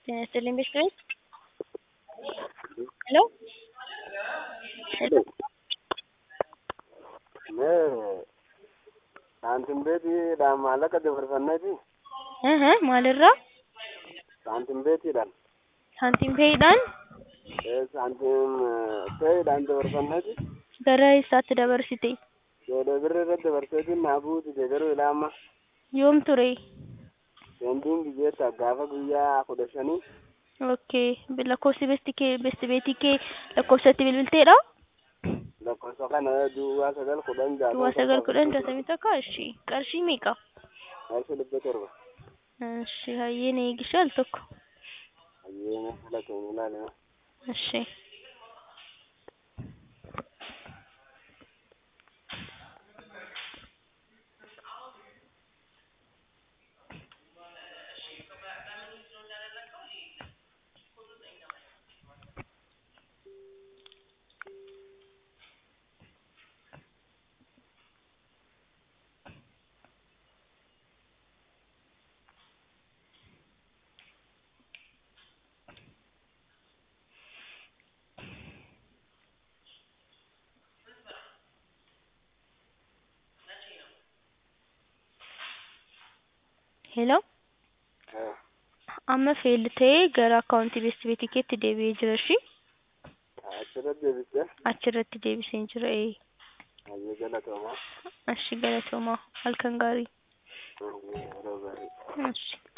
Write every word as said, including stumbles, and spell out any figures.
Sterling Biscuit. Hello? Hello? मैं saantimbeetiidhaan maallaqa dabarfanneeti. Aha, maalirraa? Saantimbeetiidhaan Saantiin fe'iidhaan saantim fe'iidhaan dabarfanneeti. gara eessaatti dabarsite? Yeroo birrii irratti dabarseetiin naa buutite garuu ilaa amma Yoom ture? seendiin biyyeetta gaafa guyyaa kudha shanii. Okay. Lakkoofsi besti kee besti beetii kee lakkoofsatti bilbilteedha? lakkoofsa kana duwwaa sagal kudhan Duwwaa jaatamii sagal torba kudhan jaatamii tokko ishii qarshii meeqa? qarshii dhibba torba. Ishii hayyeen eegisha al tokko. Hayyeena fila keenya ilaalima. Ishii. Hello? Amma failed ta'ee gara akkaawuntii besti beetii keetti deebi'ee jira ishii. Achirratti deebiste. Achirratti deebisee jira ee. Hayyee galatoomaa. Ishii galatoomaa halkan gaarii. Yeroo gaarii. Ishii.